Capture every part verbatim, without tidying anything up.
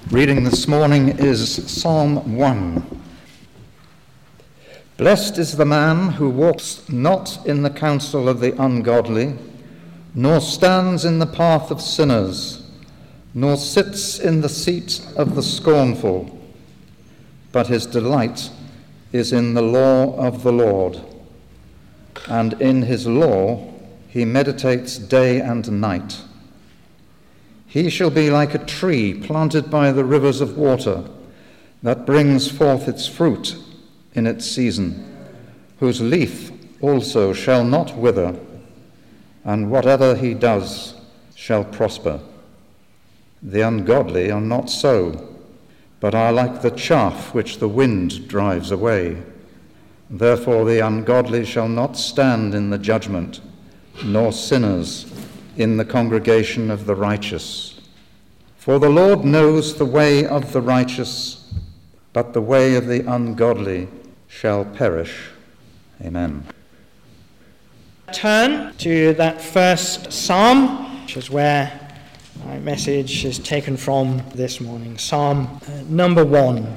Reading this morning is Psalm one. Blessed is the man who walks not in the counsel of the ungodly, nor stands in the path of sinners, nor sits in the seat of the scornful, but his delight is in the law of the Lord, and in his law he meditates day and night. He shall be like a tree planted by the rivers of water, that brings forth its fruit in its season, whose leaf also shall not wither, and whatever he does shall prosper. The ungodly are not so, but are like the chaff which the wind drives away. Therefore the ungodly shall not stand in the judgment, nor sinners in the congregation of the righteous. For the Lord knows the way of the righteous, but the way of the ungodly shall perish. Amen. Turn to that first psalm, which is where my message is taken from this morning, Psalm uh, number one.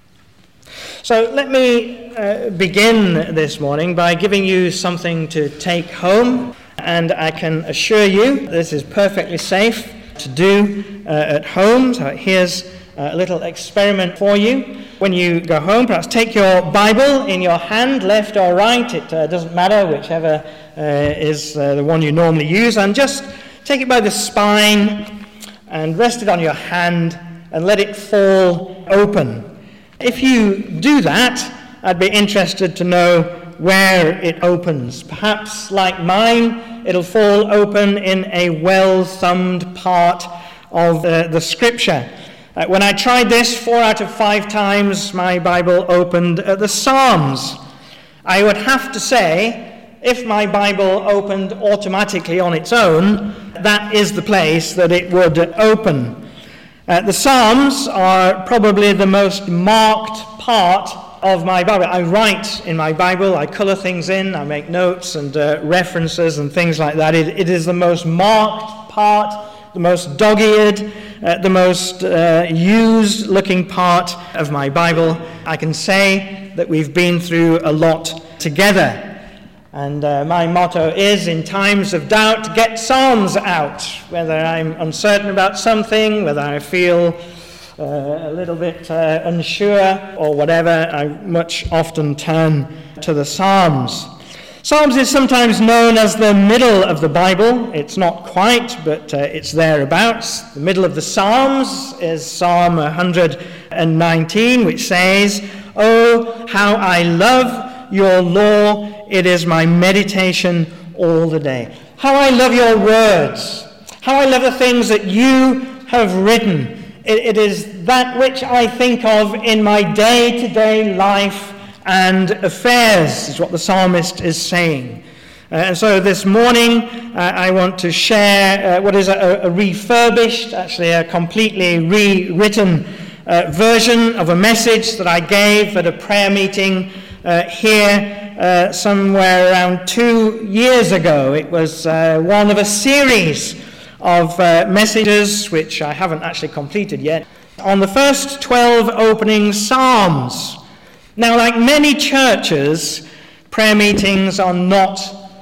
So let me uh, begin this morning by giving you something to take home, and I can assure you this is perfectly safe to do uh, at home. So here's a little experiment for you. When you go home, perhaps take your Bible in your hand, left or right, it uh, doesn't matter, whichever uh, is uh, the one you normally use, and just take it by the spine and rest it on your hand and let it fall open. If you do that, I'd be interested to know where it opens. Perhaps, like mine, it'll fall open in a well-thumbed part of uh, the Scripture. Uh, when I tried this four out of five times, my Bible opened at the Psalms. I would have to say, if my Bible opened automatically on its own, that is the place that it would open. Uh, the Psalms are probably the most marked part of my Bible. I write in my Bible, I colour things in, I make notes and uh, references and things like that. It, it is the most marked part, the most dog-eared, uh, the most uh, used-looking part of my Bible. I can say that we've been through a lot together. And uh, my motto is, in times of doubt, get Psalms out. Whether I'm uncertain about something, whether I feel uh, a little bit uh, unsure or whatever, I much often turn to the Psalms. Psalms is sometimes known as the middle of the Bible. It's not quite, but uh, it's thereabouts. The middle of the Psalms is Psalm one hundred nineteen, which says, "Oh, how I love your law, it is my meditation all the day." How I love your words. How I love the things that you have written. It, it is that which I think of in my day-to-day life and affairs, is what the psalmist is saying. Uh, and so this morning, uh, I want to share uh, what is a, a refurbished, actually a completely rewritten uh, version of a message that I gave at a prayer meeting uh, here uh, somewhere around two years ago. It was uh, one of a series of uh, messages, which I haven't actually completed yet, on the first twelve opening psalms. Now, like many churches, prayer meetings are not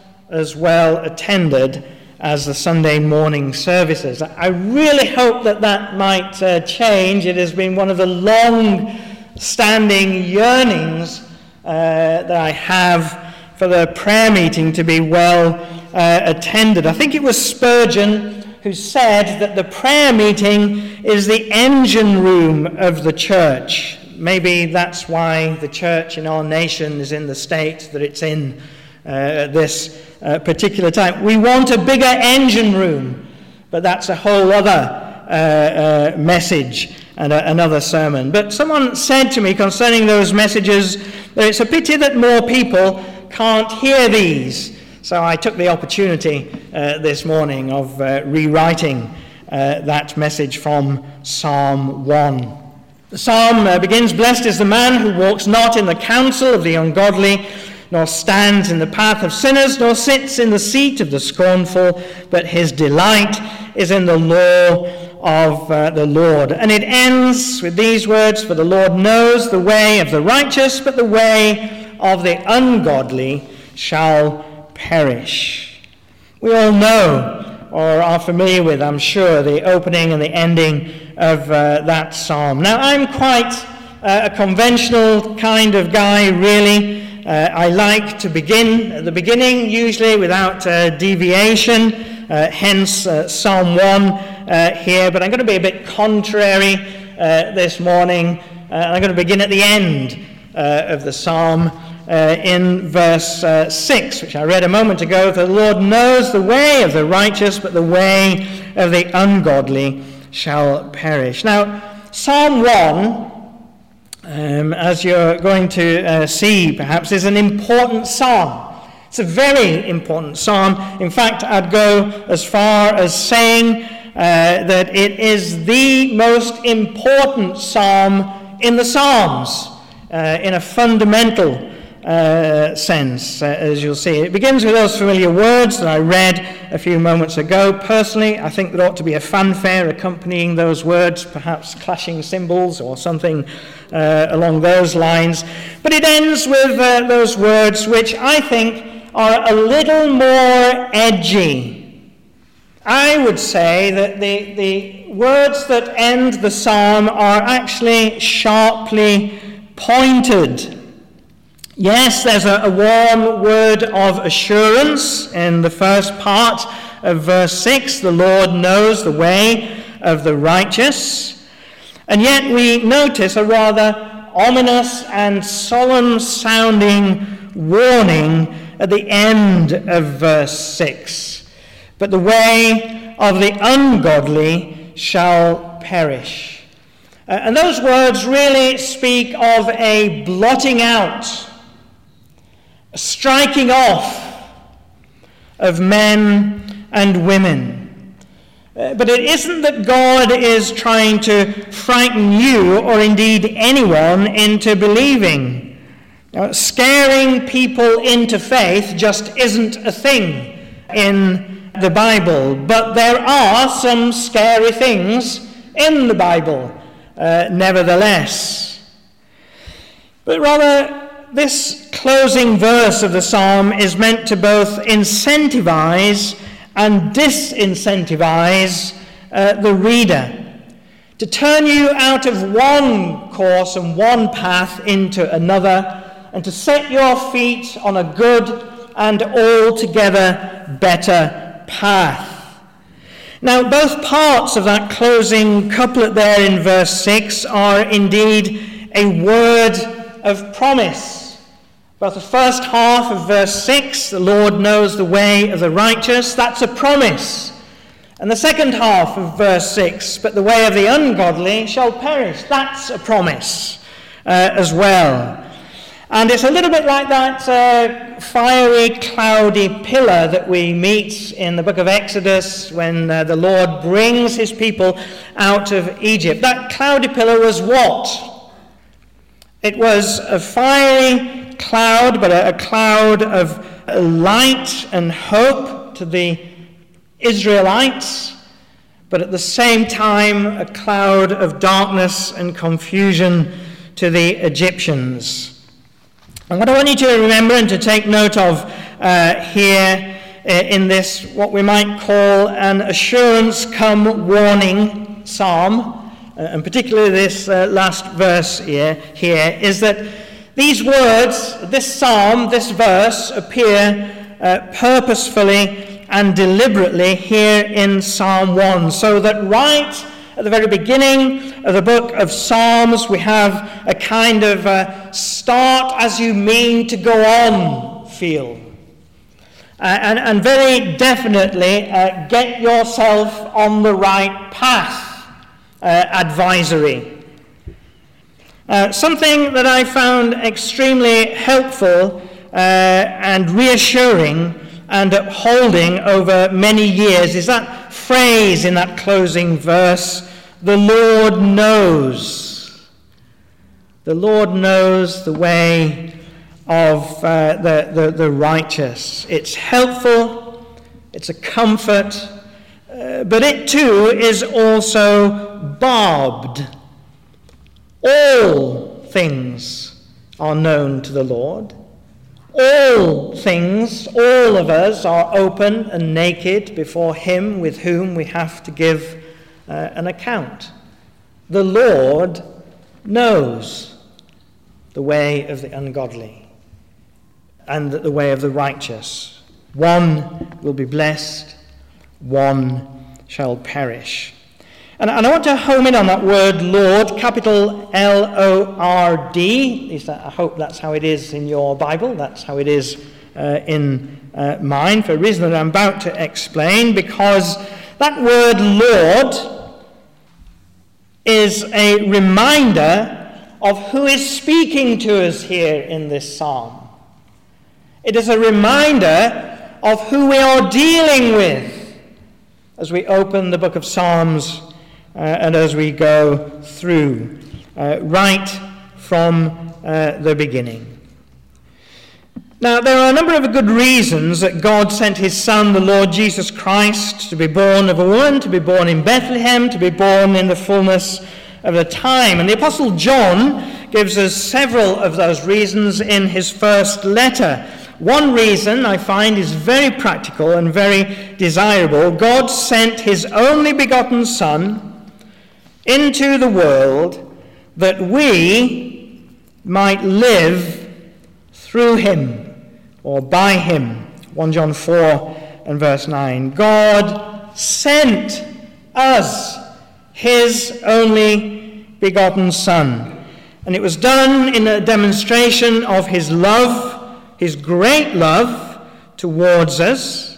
as well attended as the Sunday morning services. I really hope that that might uh, change. It has been one of the long-standing yearnings uh, that I have for the prayer meeting to be well uh, attended. I think it was Spurgeon who said that the prayer meeting is the engine room of the church. Maybe that's why the church in our nation is in the state that it's in uh, at this uh, particular time. We want a bigger engine room, but that's a whole other uh, uh, message and a, another sermon. But someone said to me concerning those messages that it's a pity that more people can't hear these. So I took the opportunity uh, this morning of uh, rewriting uh, that message from Psalm one. The psalm uh, begins, "Blessed is the man who walks not in the counsel of the ungodly, nor stands in the path of sinners, nor sits in the seat of the scornful, but his delight is in the law of uh, the Lord. And it ends with these words, "For the Lord knows the way of the righteous, but the way of the ungodly shall perish." We all know, or are familiar with, I'm sure, the opening and the ending of uh, that psalm. Now, I'm quite uh, a conventional kind of guy, really. Uh, I like to begin at the beginning, usually without uh, deviation, uh, hence uh, Psalm one uh, here. But I'm going to be a bit contrary uh, this morning. Uh, I'm going to begin at the end uh, of the psalm uh, in verse uh, six, which I read a moment ago. "The Lord knows the way of the righteous, but the way of the ungodly shall perish." Now, Psalm one, Um, as you're going to uh, see, perhaps, is an important psalm. It's a very important psalm. In fact, I'd go as far as saying uh, that it is the most important psalm in the Psalms, uh, in a fundamental uh, sense, uh, as you'll see. It begins with those familiar words that I read a few moments ago. Personally, I think there ought to be a fanfare accompanying those words, perhaps clashing cymbals or something uh, along those lines. But it ends with uh, those words which I think are a little more edgy. I would say that the, the words that end the psalm are actually sharply pointed. Yes, there's a, a warm word of assurance in the first part of verse six. The Lord knows the way of the righteous. And yet we notice a rather ominous and solemn sounding warning at the end of verse six. But the way of the ungodly shall perish. Uh, and those words really speak of a blotting out, a striking off of men and women. Uh, but it isn't that God is trying to frighten you, or indeed anyone, into believing. Now, scaring people into faith just isn't a thing in the Bible, but there are some scary things in the Bible, uh, nevertheless. But rather, this closing verse of the psalm is meant to both incentivize and disincentivize uh, the reader, to turn you out of one course and one path into another, and to set your feet on a good and altogether better path. Now, both parts of that closing couplet there in verse six are indeed a word of promise. Both the first half of verse six, the Lord knows the way of the righteous, that's a promise. And the second half of verse six, but the way of the ungodly shall perish, that's a promise uh, as well. And it's a little bit like that uh, fiery, cloudy pillar that we meet in the book of Exodus when uh, the Lord brings his people out of Egypt. That cloudy pillar was what? It was a fiery cloud, but a, a cloud of light and hope to the Israelites, but at the same time a cloud of darkness and confusion to the Egyptians. And what I want you to remember and to take note of uh, here uh, in this, what we might call an assurance come warning psalm, uh, and particularly this uh, last verse here, here, is that these words, this psalm, this verse, appear uh, purposefully and deliberately here in Psalm one, so that right at the very beginning of the book of Psalms, we have a kind of uh, start as you mean to go on feel. Uh, and, and very definitely uh, get yourself on the right path uh, advisory. Uh, something that I found extremely helpful uh, and reassuring and upholding over many years is that phrase in that closing verse, the Lord knows. The Lord knows the way of uh, the, the, the righteous. It's helpful, it's a comfort, uh, but it too is also barbed. All things are known to the Lord. All things, all of us are open and naked before him with whom we have to give uh, an account. The Lord knows the way of the ungodly and the way of the righteous. One will be blessed, one shall perish. And, and I want to home in on that word Lord, capital L O R D. At least I hope that's how it is in your Bible. That's how it is uh, in uh, mine, for a reason that I'm about to explain, because that word Lord is a reminder of who is speaking to us here in this psalm. It is a reminder of who we are dealing with as we open the book of Psalms uh, and as we go through uh, right from uh, the beginning. Now, there are a number of good reasons that God sent his Son, the Lord Jesus Christ, to be born of a woman, to be born in Bethlehem, to be born in the fullness of the time. And the Apostle John gives us several of those reasons in his first letter. One reason I find is very practical and very desirable. God sent his only begotten Son into the world that we might live through him or by him. First John four and verse nine. God sent us his only begotten Son. And it was done in a demonstration of his love, his great love towards us,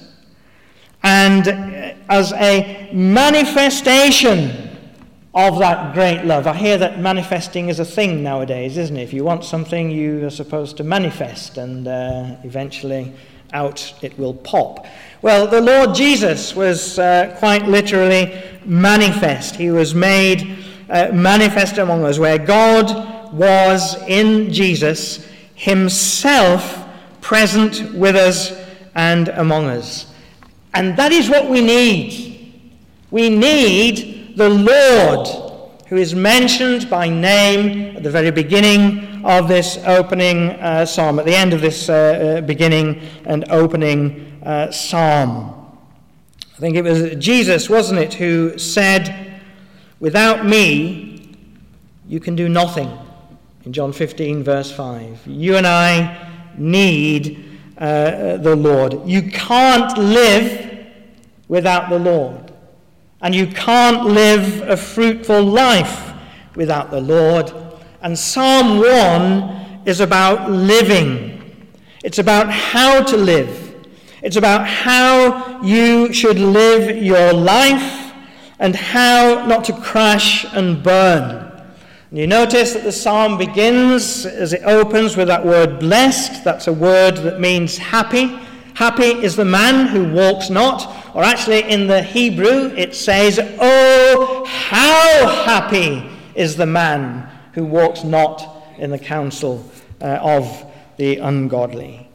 and as a manifestation of that great love. I hear that manifesting is a thing nowadays, isn't it? If you want something, you are supposed to manifest, and uh, eventually out it will pop. Well, the Lord Jesus was uh, quite literally manifest. He was made uh, manifest among us, where God was in Jesus himself present with us and among us. And that is what we need. We need the Lord, who is mentioned by name at the very beginning of this opening uh, psalm, at the end of this uh, uh, beginning and opening uh, psalm. I think it was Jesus, wasn't it, who said, "Without me, you can do nothing," in John fifteen, verse five. You and I need uh, the Lord. You can't live without the Lord. And you can't live a fruitful life without the Lord. And Psalm one is about living. It's about how to live. It's about how you should live your life and how not to crash and burn. And you notice that the psalm begins, as it opens, with that word blessed. That's a word that means happy. Happy is the man who walks not, or actually in the Hebrew it says, "Oh, how happy is the man who walks not in the counsel uh, of the ungodly."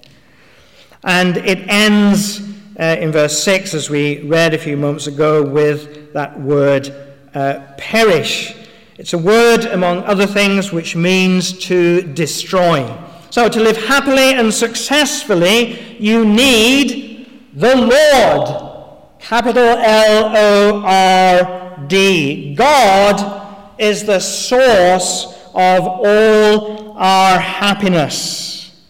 And it ends uh, in verse six, as we read a few moments ago, with that word uh, perish. It's a word, among other things, which means to destroy. So to live happily and successfully, you need the Lord. Capital L O R D. God is the source of all our happiness.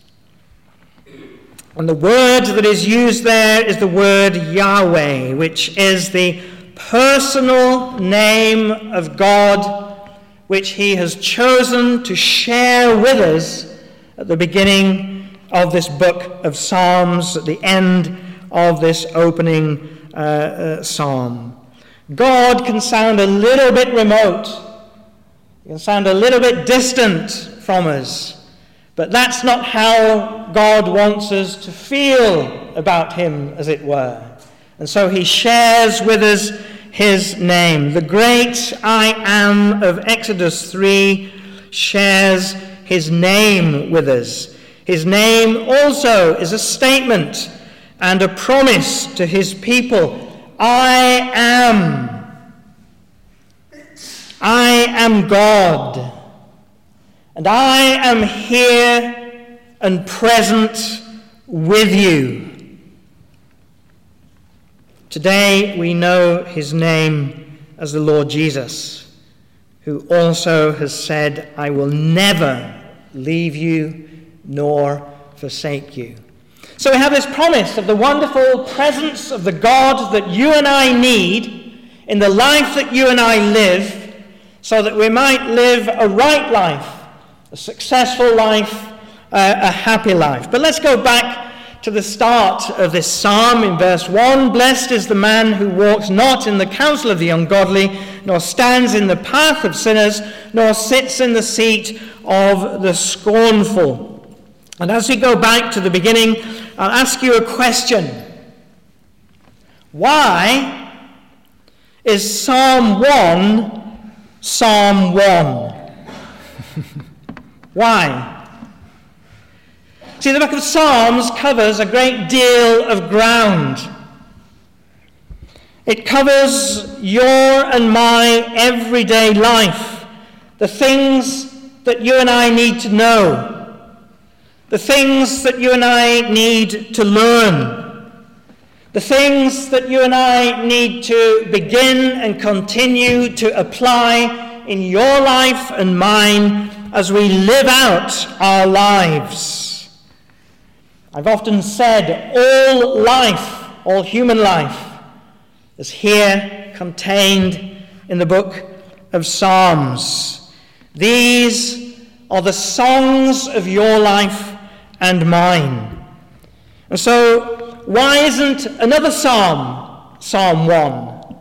And the word that is used there is the word Yahweh, which is the personal name of God, which he has chosen to share with us at the beginning of this book of Psalms, at the end of this opening uh, uh, psalm. God can sound a little bit remote. He can sound a little bit distant from us. But that's not how God wants us to feel about him, as it were. And so he shares with us his name. The great I Am of Exodus three shares his name with us. His name also is a statement and a promise to his people. I am. I am God. And I am here and present with you. Today we know his name as the Lord Jesus, who also has said, I will never leave you nor forsake you. So we have this promise of the wonderful presence of the God that you and I need in the life that you and I live, so that we might live a right life, a successful life, uh, a happy life. But let's go back to the start of this psalm in verse one. Blessed is the man who walks not in the counsel of the ungodly, nor stands in the path of sinners, nor sits in the seat of the scornful. And as we go back to the beginning, I'll ask you a question. Why is Psalm one Psalm one? Why? See, the book of Psalms covers a great deal of ground. It covers your and my everyday life, the things that you and I need to know, the things that you and I need to learn, the things that you and I need to begin and continue to apply in your life and mine as we live out our lives. I've often said all life, all human life, is here contained in the book of Psalms. These are the songs of your life and mine. And so, why isn't another psalm Psalm one?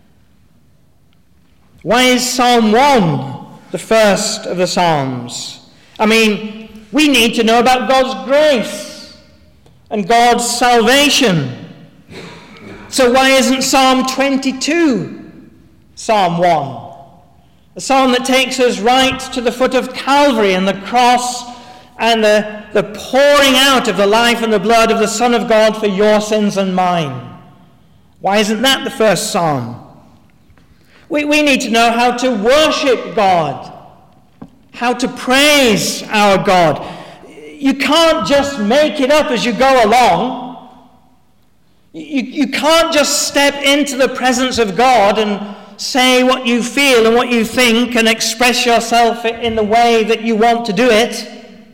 Why is Psalm one the first of the Psalms? I mean, we need to know about God's grace and God's salvation. So why isn't Psalm twenty-two Psalm one? A psalm that takes us right to the foot of Calvary and the cross and the, the pouring out of the life and the blood of the Son of God for your sins and mine. Why isn't that the first psalm? We, we need to know how to worship God, how to praise our God. You can't just make it up as you go along. You, you can't just step into the presence of God and say what you feel and what you think and express yourself in the way that you want to do it.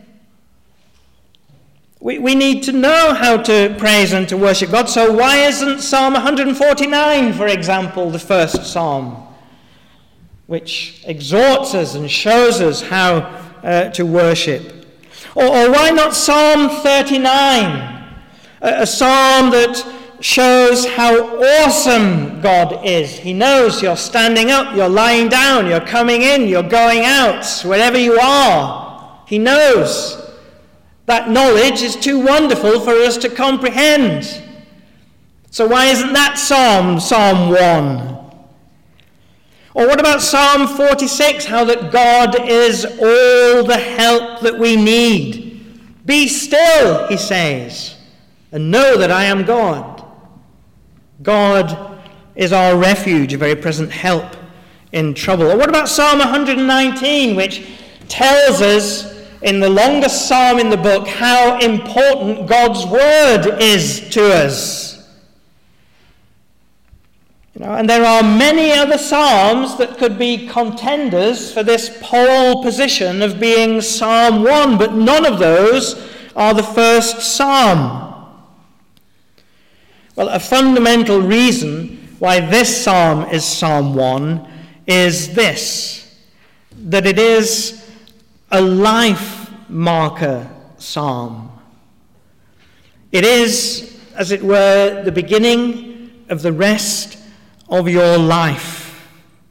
We, we need to know how to praise and to worship God. So why isn't Psalm one forty-nine, for example, the first psalm, which exhorts us and shows us how uh, to worship? Or, or why not Psalm thirty-nine, a, a psalm that shows how awesome God is? He knows you're standing up, you're lying down, you're coming in, you're going out, wherever you are. He knows. That knowledge is too wonderful for us to comprehend. So why isn't that Psalm, Psalm one? Or what about Psalm forty-six, how that God is all the help that we need? Be still, he says, and know that I am God. God is our refuge, a very present help in trouble. Or what about Psalm one nineteen, which tells us in the longest psalm in the book how important God's word is to us? You know, and there are many other psalms that could be contenders for this pole position of being Psalm one, but none of those are the first psalm. Well, a fundamental reason why this psalm is Psalm one is this, that it is a life marker psalm. It is, as it were, the beginning of the rest of your life.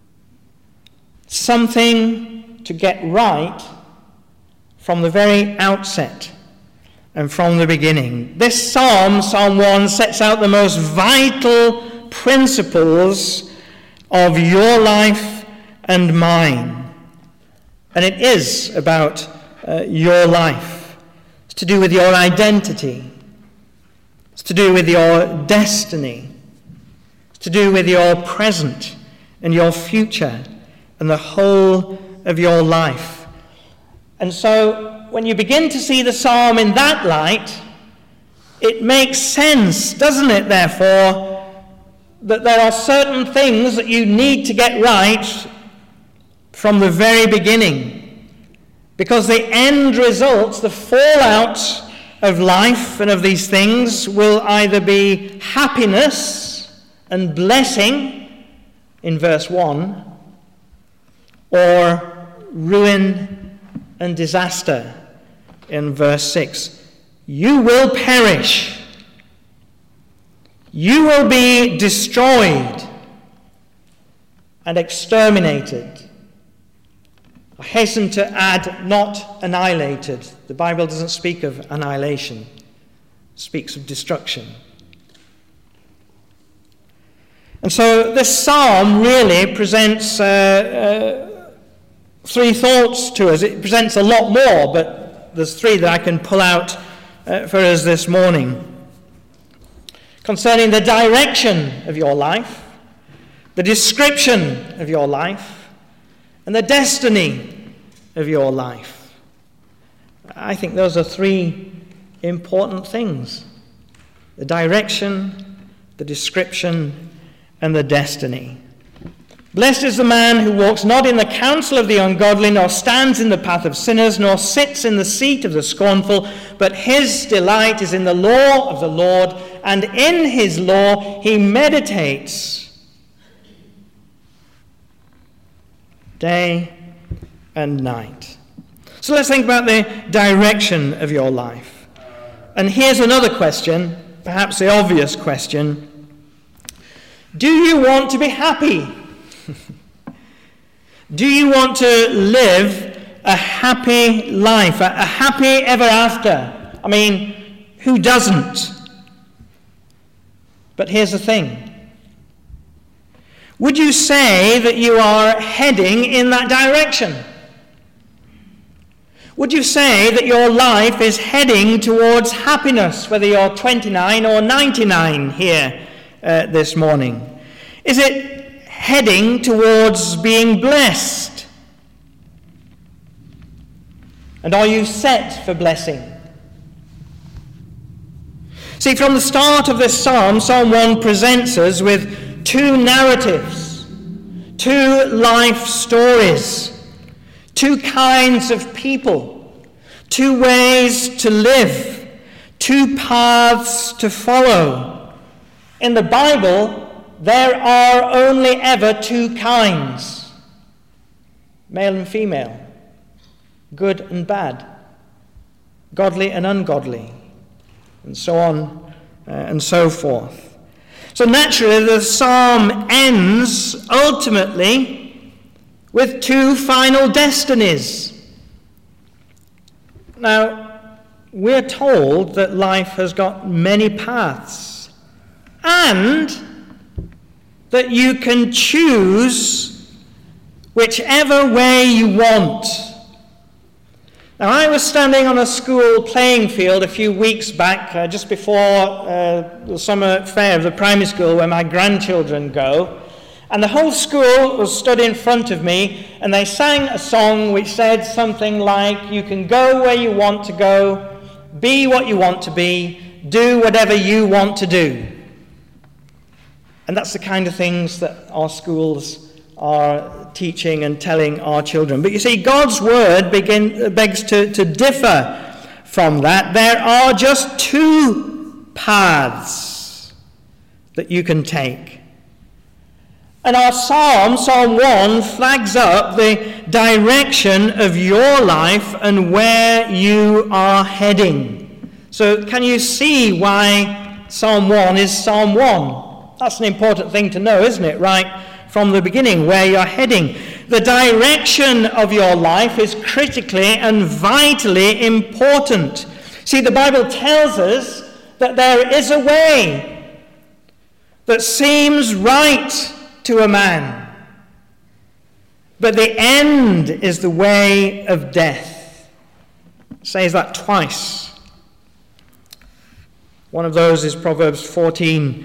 Something to get right from the very outset and from the beginning. This psalm, Psalm one, sets out the most vital principles of your life and mine. And it is about uh, your life. It's to do with your identity. It's to do with your destiny. to do with your present and your future and the whole of your life. And so when you begin to see the psalm in that light, it makes sense, doesn't it, therefore, that there are certain things that you need to get right from the very beginning. Because the end results, the fallout of life and of these things will either be happiness and blessing in verse one, or ruin and disaster in verse six. You will perish. You will be destroyed and exterminated. I hasten to add, not annihilated. The Bible doesn't speak of annihilation. It speaks of destruction. And so this psalm really presents uh, uh, three thoughts to us. It presents a lot more, but there's three that I can pull out uh, for us this morning. Concerning the direction of your life, the description of your life, and the destiny of your life. I think those are three important things. The direction, the description, and the destiny. Blessed is the man who walks not in the counsel of the ungodly, nor stands in the path of sinners, nor sits in the seat of the scornful, but his delight is in the law of the Lord, and in his law he meditates day and night. So let's think about the direction of your life. And here's another question, perhaps the obvious question. Do you want to be happy? Do you want to live a happy life, a, a happy ever after? I mean, who doesn't? But here's the thing. Would you say that you are heading in that direction? Would you say that your life is heading towards happiness, whether you're twenty-nine or ninety-nine here uh, this morning? Is it heading towards being blessed? And are you set for blessing? See, from the start of this psalm, Psalm one presents us with two narratives, two life stories, two kinds of people, two ways to live, two paths to follow. In the Bible, there are only ever two kinds, male and female, good and bad, godly and ungodly, and so on uh, and so forth. So naturally, the psalm ends ultimately with two final destinies. Now, we're told that life has got many paths, and that you can choose whichever way you want. Now, I was standing on a school playing field a few weeks back, uh, just before uh, the summer fair of the primary school where my grandchildren go, and the whole school was stood in front of me, and they sang a song which said something like, you can go where you want to go, be what you want to be, do whatever you want to do. And that's the kind of things that our schools are teaching and telling our children. But you see, God's word begin, begs to, to differ from that. There are just two paths that you can take. And our psalm, Psalm one, flags up the direction of your life and where you are heading. So can you see why Psalm one is Psalm one? That's an important thing to know, isn't it? Right from the beginning, where you're heading. The direction of your life is critically and vitally important. See, the Bible tells us that there is a way that seems right to a man, but the end is the way of death. It says that twice. One of those is Proverbs fourteen,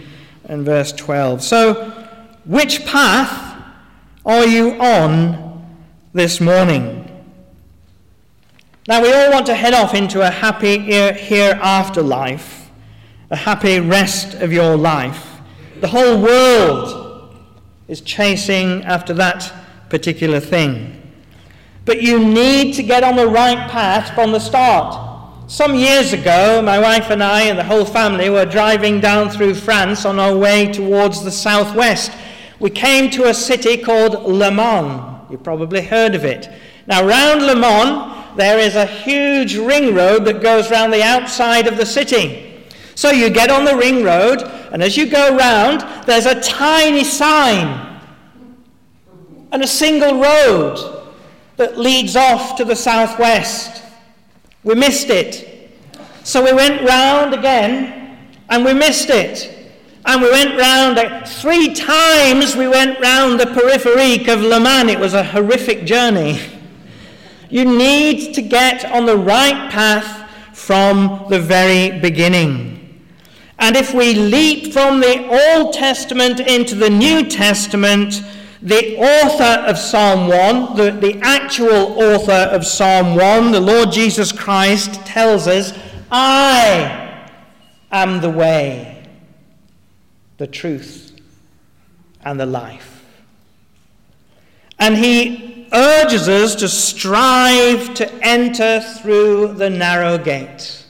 and verse twelve. So, which path are you on this morning? Now, we all want to head off into a happy hereafter life, a happy rest of your life. The whole world is chasing after that particular thing. But you need to get on the right path from the start. Some years ago, my wife and I and the whole family were driving down through France on our way towards the southwest. We came to a city called Le Mans. You've probably heard of it. Now, round Le Mans, there is a huge ring road that goes round the outside of the city. So you get on the ring road, and as you go round, there's a tiny sign and a single road that leads off to the southwest. We missed it. So we went round again, and we missed it. And we went round, three times we went round the peripherique of Le Mans. It was a horrific journey. You need to get on the right path from the very beginning. And if we leap from the Old Testament into the New Testament, the author of Psalm one, the, the actual author of Psalm one, the Lord Jesus Christ, tells us, I am the way, the truth, and the life. And he urges us to strive to enter through the narrow gate.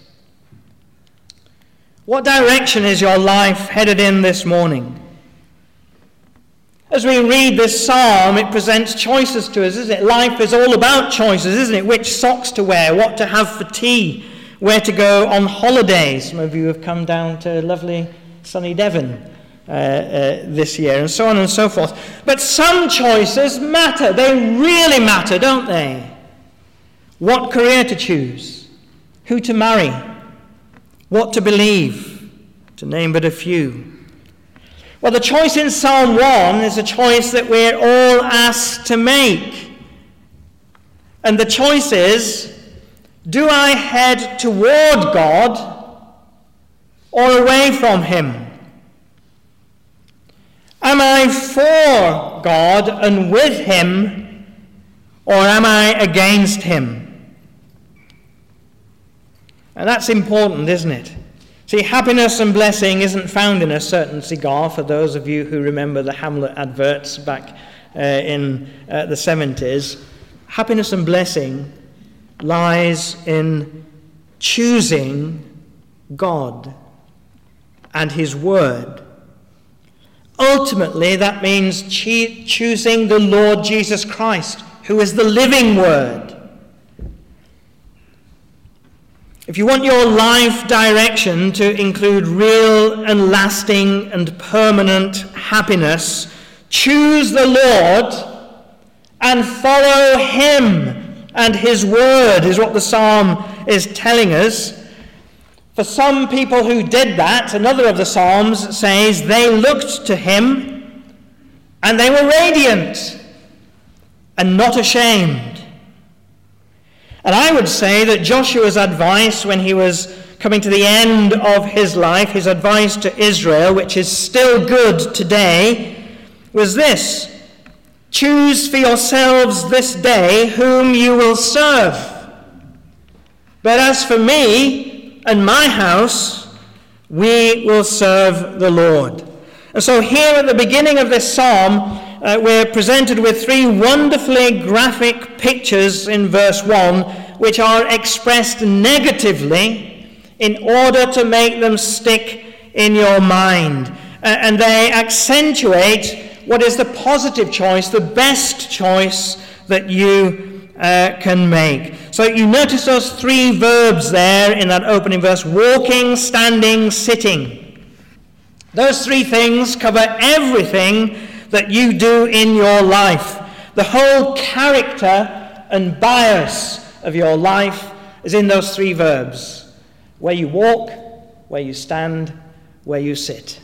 What direction is your life headed in this morning? As we read this psalm, it presents choices to us, isn't it? Life is all about choices, isn't it? Which socks to wear, what to have for tea, where to go on holidays. Some of you have come down to lovely sunny Devon uh, uh, this year, and so on and so forth. But some choices matter. They really matter, don't they? What career to choose, who to marry, what to believe, to name but a few. Well, the choice in Psalm one is a choice that we're all asked to make. And the choice is, do I head toward God or away from him? Am I for God and with him, or am I against him? And that's important, isn't it? See, happiness and blessing isn't found in a certain cigar, for those of you who remember the Hamlet adverts back uh, in uh, the seventies. Happiness and blessing lies in choosing God and his word. Ultimately, that means cho- choosing the Lord Jesus Christ, who is the living word. If you want your life direction to include real and lasting and permanent happiness, choose the Lord and follow him and his word, is what the psalm is telling us. For some people who did that, another of the psalms says they looked to him and they were radiant and not ashamed. And I would say that Joshua's advice when he was coming to the end of his life, his advice to Israel, which is still good today, was this: choose for yourselves this day whom you will serve. But as for me and my house, we will serve the Lord. And so here at the beginning of this psalm, Uh, we're presented with three wonderfully graphic pictures in verse one, which are expressed negatively in order to make them stick in your mind. Uh, and they accentuate what is the positive choice, the best choice that you uh, can make. So you notice those three verbs there in that opening verse: walking, standing, sitting. Those three things cover everything that you do in your life. The whole character and bias of your life is in those three verbs: where you walk, where you stand, where you sit.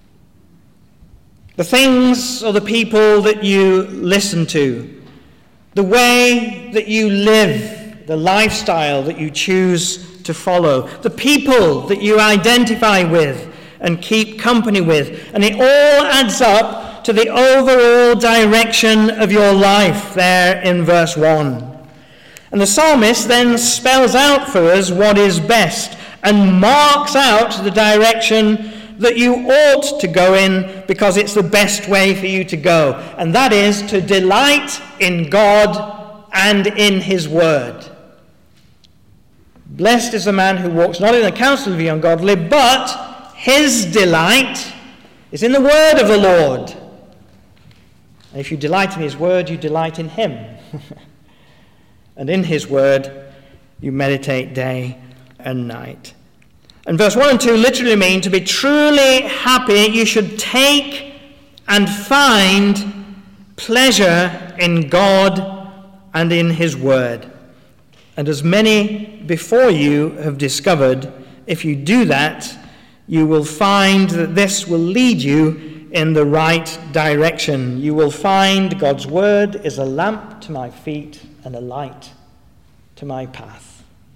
The things or the people that you listen to, the way that you live, the lifestyle that you choose to follow, the people that you identify with and keep company with. And it all adds up to the overall direction of your life there in verse one. And the psalmist then spells out for us what is best and marks out the direction that you ought to go in because it's the best way for you to go. And that is to delight in God and in his word. Blessed is the man who walks not in the counsel of the ungodly, but his delight is in the word of the Lord. And if you delight in his word, you delight in him. And in his word, you meditate day and night. And verse one and two literally mean to be truly happy, you should take and find pleasure in God and in his word. And as many before you have discovered, if you do that, you will find that this will lead you in the right direction. You will find God's word is a lamp to my feet and a light to my path.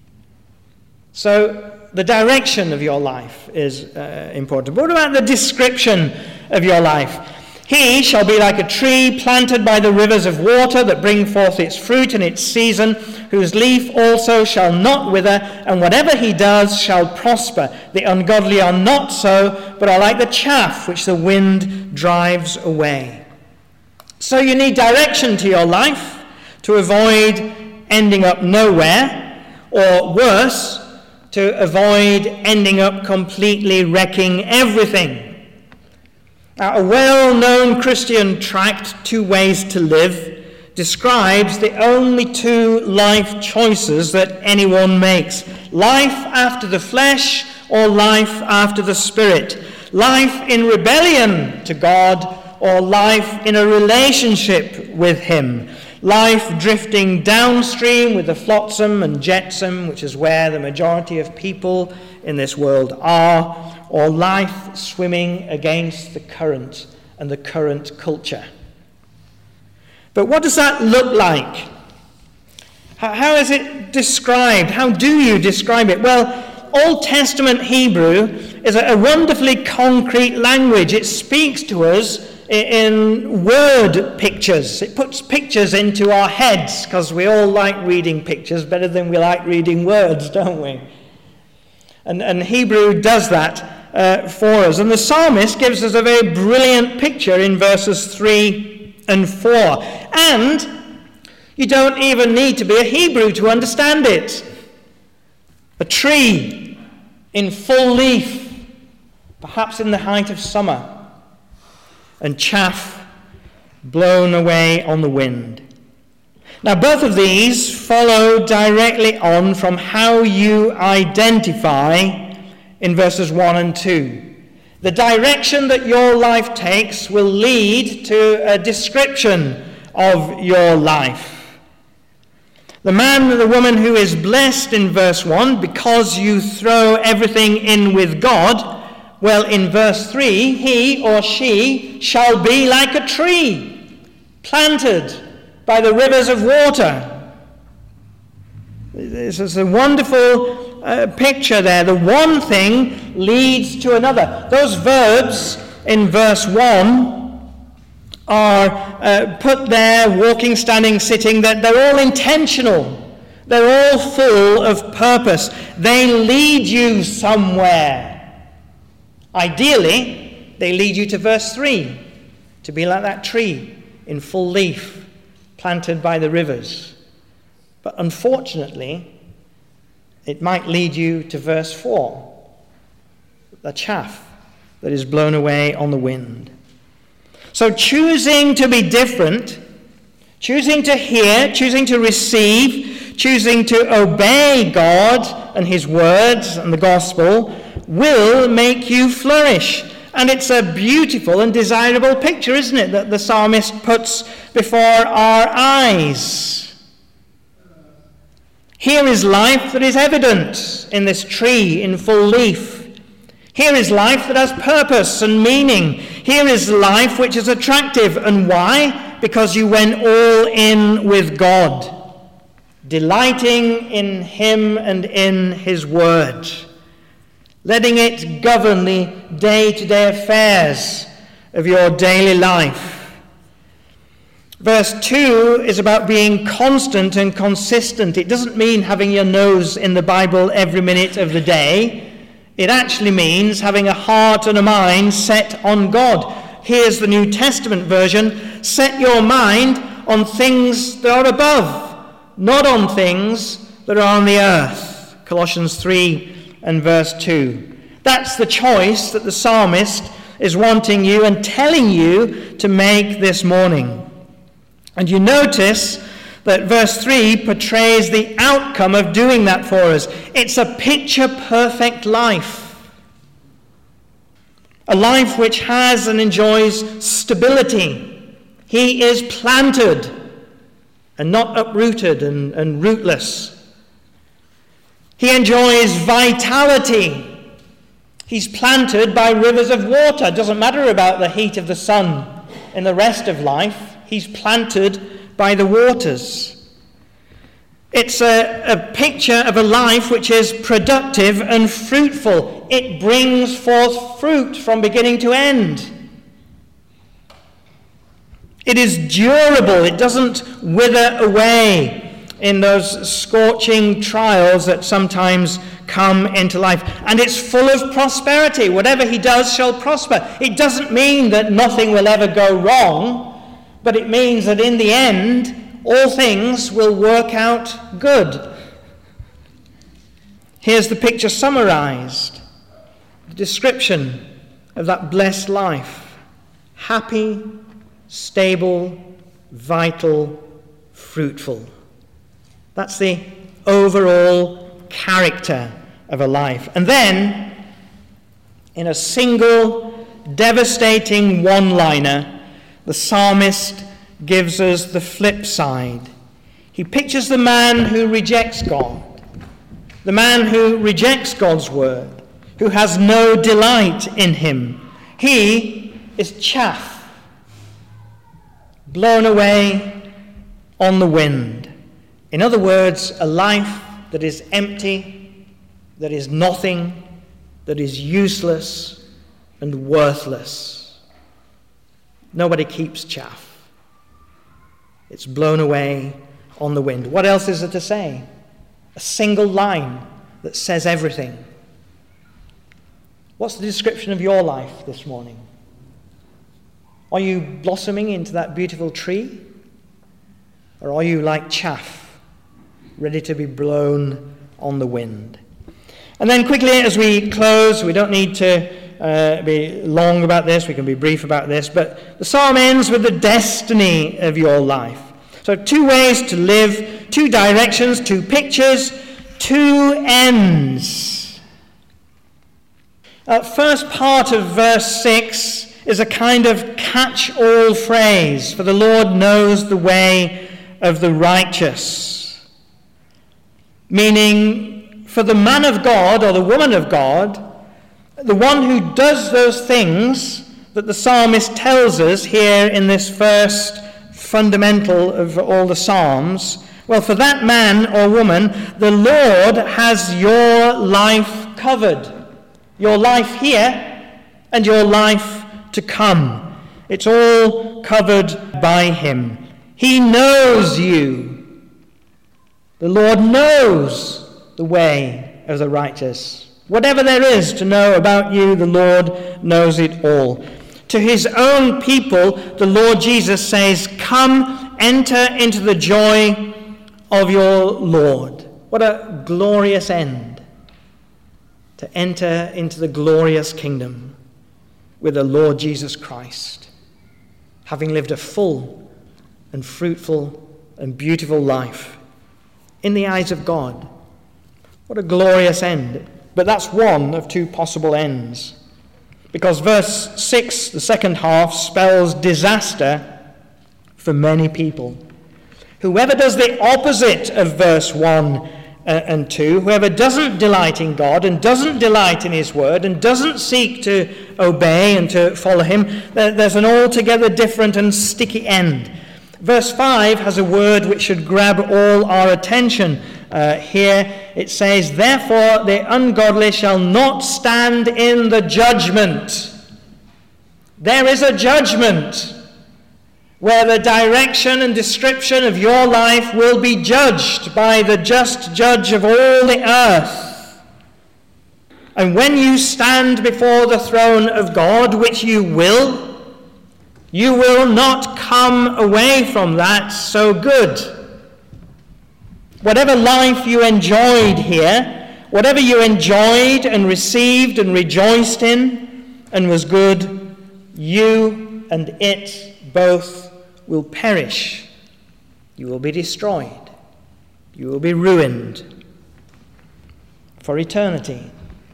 So the direction of your life is uh, important. But what about the description of your life? He shall be like a tree planted by the rivers of water that bring forth its fruit in its season, whose leaf also shall not wither, and whatever he does shall prosper. The ungodly are not so, but are like the chaff which the wind drives away. So you need direction to your life to avoid ending up nowhere, or worse, to avoid ending up completely wrecking everything. Now, a well-known Christian tract, Two Ways to Live, describes the only two life choices that anyone makes. Life after the flesh or life after the spirit. Life in rebellion to God or life in a relationship with him. Life drifting downstream with the flotsam and jetsam, which is where the majority of people in this world are, or life swimming against the current and the current culture. But what does that look like? How is it described? How do you describe it? Well, Old Testament Hebrew is a wonderfully concrete language. It speaks to us in word pictures. It puts pictures into our heads because we all like reading pictures better than we like reading words, don't we? And, and Hebrew does that uh, for us. And the psalmist gives us a very brilliant picture in verses three and four. And you don't even need to be a Hebrew to understand it. A tree in full leaf, perhaps in the height of summer, and chaff blown away on the wind. Now, both of these follow directly on from how you identify in verses one and two. The direction that your life takes will lead to a description of your life. The man and the woman who is blessed in verse one because you throw everything in with God, well, in verse three, he or she shall be like a tree planted by the rivers of water. This is a wonderful uh, picture there. The one thing leads to another. Those verbs in verse one are uh, put there, walking, standing, sitting, that they're all intentional. They're all full of purpose. They lead you somewhere. Ideally, they lead you to verse three, to be like that tree in full leaf, planted by the rivers. But unfortunately, it might lead you to verse four, the chaff that is blown away on the wind. So choosing to be different, choosing to hear, choosing to receive, choosing to obey God and his words and the gospel will make you flourish. And it's a beautiful and desirable picture, isn't it, that the psalmist puts before our eyes. Here is life that is evident in this tree in full leaf. Here is life that has purpose and meaning. Here is life which is attractive. And why? Because you went all in with God, delighting in him and in his word. letting it govern the day-to-day affairs of your daily life. Verse two is about being constant and consistent. It doesn't mean having your nose in the Bible every minute of the day. It actually means having a heart and a mind set on God. Here's the New Testament version. Set your mind on things that are above, not on things that are on the earth. Colossians three and verse two. That's the choice that the psalmist is wanting you and telling you to make this morning. And you notice that verse three portrays the outcome of doing that for us. It's a picture-perfect life. A life which has and enjoys stability. He is planted and not uprooted and, and rootless. He enjoys vitality. He's planted by rivers of water. It doesn't matter about the heat of the sun in the rest of life. He's planted by the waters. It's a, a picture of a life which is productive and fruitful. It brings forth fruit from beginning to end. It is durable. It doesn't wither away in those scorching trials that sometimes come into life. And it's full of prosperity. Whatever he does shall prosper. It doesn't mean that nothing will ever go wrong. But it means that in the end, all things will work out good. Here's the picture summarized. The description of that blessed life. Happy, stable, vital, fruitful. That's the overall character of a life. And then, in a single, devastating one-liner, the psalmist gives us the flip side. He pictures the man who rejects God, the man who rejects God's word, who has no delight in him. He is chaff, blown away on the wind. In other words, a life that is empty, that is nothing, that is useless and worthless. Nobody keeps chaff. It's blown away on the wind. What else is there to say? A single line that says everything. What's the description of your life this morning? Are you blossoming into that beautiful tree? Or are you like chaff, ready to be blown on the wind? And then quickly as we close, we don't need to Uh, be long about this, we can be brief about this, but the psalm ends with the destiny of your life. So two ways to live, two directions, two pictures, two ends. Uh, first part of verse six is a kind of catch-all phrase, for the Lord knows the way of the righteous. Meaning, for the man of God or the woman of God, the one who does those things that the psalmist tells us here in this first fundamental of all the psalms, well, for that man or woman, the Lord has your life covered. Your life here and your life to come. It's all covered by him. He knows you. The Lord knows the way of the righteous. Whatever there is to know about you, the Lord knows it all. To his own people, the Lord Jesus says, come, enter into the joy of your Lord. What a glorious end. To enter into the glorious kingdom with the Lord Jesus Christ, having lived a full and fruitful and beautiful life in the eyes of God. What a glorious end. But that's one of two possible ends. Because verse six, the second half, spells disaster for many people. Whoever does the opposite of verse one and two, whoever doesn't delight in God and doesn't delight in his word and doesn't seek to obey and to follow him, there's an altogether different and sticky end. Verse five has a word which should grab all our attention. uh, here it says, therefore the ungodly shall not stand in the judgment. There is a judgment where the direction and description of your life will be judged by the just judge of all the earth. And when you stand before the throne of God, which you will, you will not come away from that so good. Whatever life you enjoyed here, whatever you enjoyed and received and rejoiced in and was good, you and it both will perish. You will be destroyed. You will be ruined for eternity.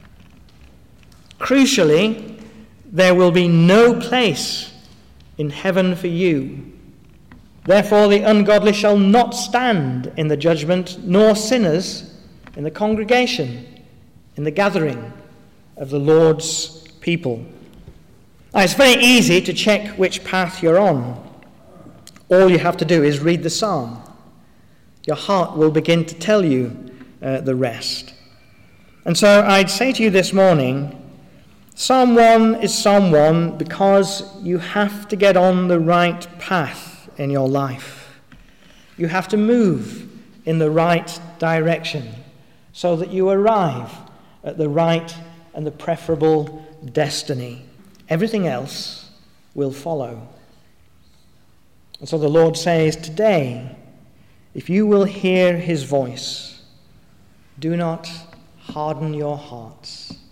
Crucially, there will be no place in heaven for you. Therefore, the ungodly shall not stand in the judgment, nor sinners in the congregation, in the gathering of the Lord's people. Now, it's very easy to check which path you're on. All you have to do is read the psalm. Your heart will begin to tell you uh, the rest. And so I'd say to you this morning, Psalm one is Psalm one because you have to get on the right path in your life. You have to move in the right direction so that you arrive at the right and the preferable destiny. Everything else will follow. And so the Lord says, today, if you will hear his voice, do not harden your hearts.